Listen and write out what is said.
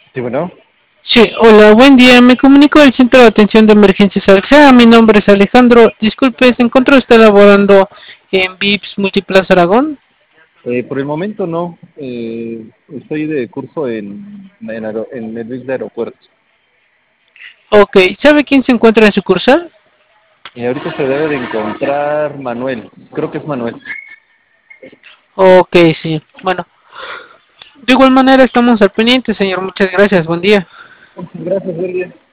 Sí, bueno. Sí, hola, buen día. Me comunico del Centro de Atención de Emergencias AXA. Mi nombre es Alejandro. Disculpe, ¿se encuentra usted laborando en VIPS Multiplaza Aragón? Por el momento no. Estoy de curso en el BIS de aeropuerto. Ok, ¿sabe quién se encuentra en sucursal? Y ahorita se debe de encontrar Manuel. Creo que es Manuel. Ok, sí. Bueno, de igual manera estamos al pendiente, señor. Muchas gracias. Buen día. Muchas gracias, buen día.